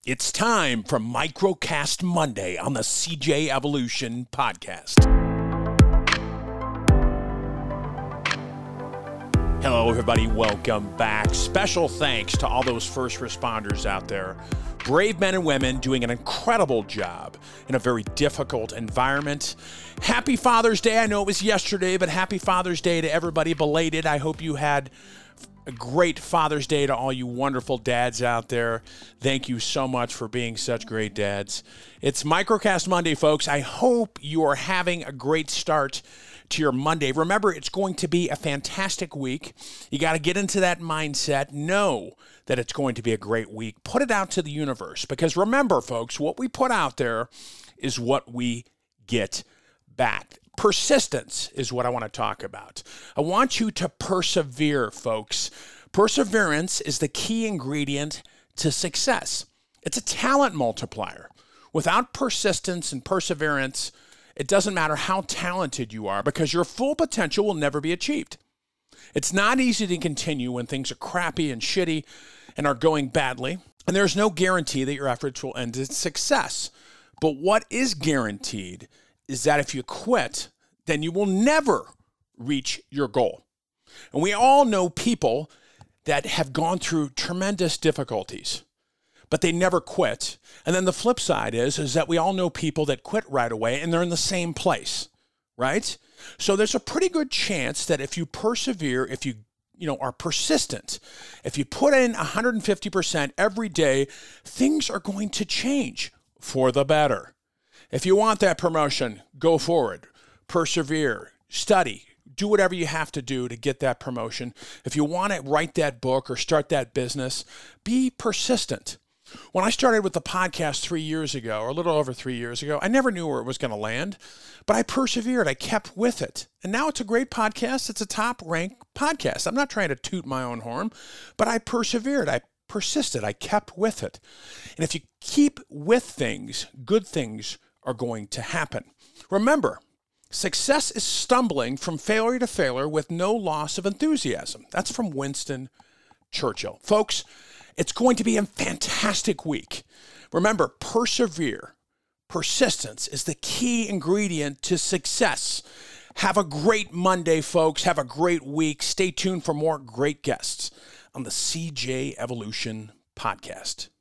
It's time for Microcast Monday on the CJ Evolution Podcast. Hello, everybody. Welcome back. Special thanks to all those first responders out there. Brave men and women doing an incredible job in a very difficult environment. Happy Father's Day. I know it was yesterday, but happy Father's Day to everybody belated. I hope you had a great Father's Day to all you wonderful dads out there. Thank you so much for being such great dads. It's Microcast Monday, folks. I hope you are having a great start to your Monday. Remember, it's going to be a fantastic week. You got to get into that mindset. Know that it's going to be a great week. Put it out to the universe, because remember, folks, what we put out there is what we get back. Persistence is what I want to talk about. I want you to persevere, folks. Perseverance is the key ingredient to success. It's a talent multiplier. Without persistence and perseverance, it doesn't matter how talented you are, because your full potential will never be achieved. It's not easy to continue when things are crappy and shitty and are going badly, and there's no guarantee that your efforts will end in success. But what is guaranteed is that if you quit, then you will never reach your goal. And we all know people that have gone through tremendous difficulties, but they never quit. And then the flip side is that we all know people that quit right away and they're in the same place, right? So there's a pretty good chance that if you persevere, if you are persistent, if you put in 150% every day, things are going to change for the better. If you want that promotion, go forward, persevere, study, do whatever you have to do to get that promotion. If you want to write that book or start that business, be persistent. When I started with the podcast 3 years ago, or a little over 3 years ago, I never knew where it was going to land, but I persevered. I kept with it. And now it's a great podcast. It's a top-ranked podcast. I'm not trying to toot my own horn, but I persevered. I persisted. I kept with it. And if you keep with things, good things are going to happen. Remember, success is stumbling from failure to failure with no loss of enthusiasm. That's from Winston Churchill. Folks, it's going to be a fantastic week. Remember, persevere. Persistence is the key ingredient to success. Have a great Monday, folks. Have a great week. Stay tuned for more great guests on the CJ Evolution Podcast.